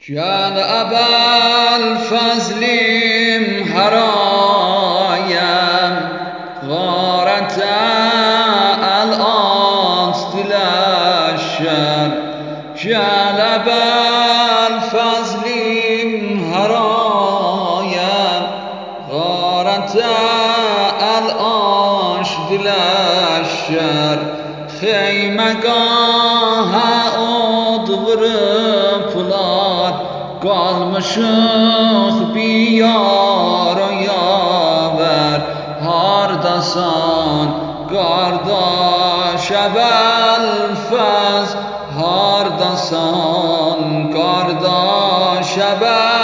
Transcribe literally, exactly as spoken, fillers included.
جان ابوالفضلیم هرایم غارت الان دل الشر جان ابوالفضلیم هرایم غارت الان دل الشر خیمگاه ادور پولاد kalmışıq biyara yaver hardasan qardaş Əbəlfəz hardasan qardaş Əbəlfəz